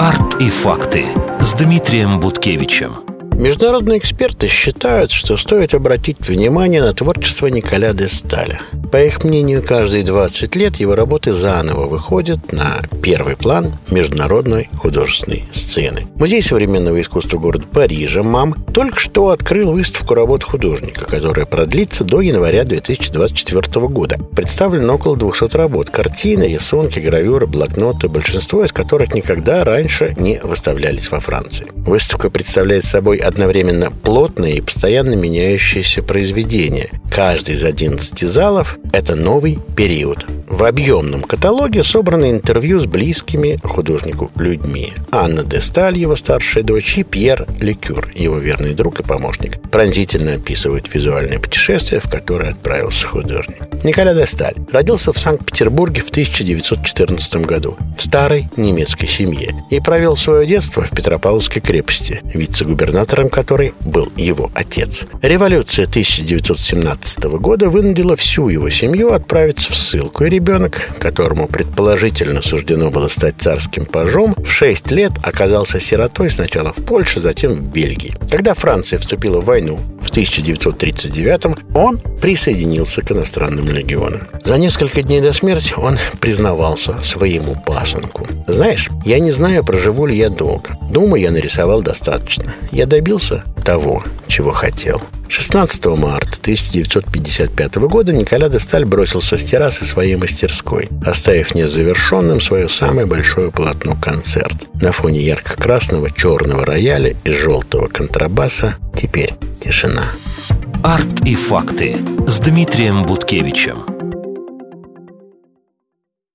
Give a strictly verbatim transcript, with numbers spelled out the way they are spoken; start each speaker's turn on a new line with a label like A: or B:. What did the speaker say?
A: Арт и факты с Дмитрием Буткевичем.
B: Международные эксперты считают, что стоит обратить внимание на творчество Николя де Сталя. По их мнению, каждые двадцать лет его работы заново выходят на первый план международной художественной сцены. Музей современного искусства города Парижа МАМ только что открыл выставку работ художника, которая продлится до января две тысячи двадцать четвёртого года. Представлено около двухсот работ: картины, рисунки, гравюры, блокноты, большинство из которых никогда раньше не выставлялись во Франции. Выставка представляет собой одновременно плотные и постоянно меняющиеся произведения. Каждый из одиннадцати залов – это новый период. В объемном каталоге собраны интервью с близкими художнику людьми. Анна де Сталь, его старшая дочь, и Пьер Лекюр, его верный друг и помощник, пронзительно описывают визуальное путешествие, в которое отправился художник. Николя де Сталь родился в Санкт-Петербурге в тысяча девятьсот четырнадцатом году в старой немецкой семье и провел свое детство в Петропавловской крепости, вице-губернатором которой был его отец. Революция тысяча девятьсот семнадцатого года вынудила всю его семью отправиться в ссылку, и ребенок, которому предположительно суждено было стать царским пажом, в шесть лет оказался сиротой сначала в Польше, затем в Бельгии. Когда Франция вступила в войну в тысяча девятьсот тридцать девятом, он присоединился к иностранным легионам. За несколько дней до смерти он признавался своему пасынку: «Знаешь, я не знаю, проживу ли я долго. Думаю, я нарисовал достаточно. Я добился того, чего хотел». шестнадцатого марта тысяча девятьсот пятьдесят пятого года Николя де Сталь бросился с террасы своей мастерской, оставив незавершенным свое самое большое полотно «Концерт». На фоне ярко-красного черного рояля и желтого контрабаса теперь тишина.
A: Арт и факты с Дмитрием Буткевичем.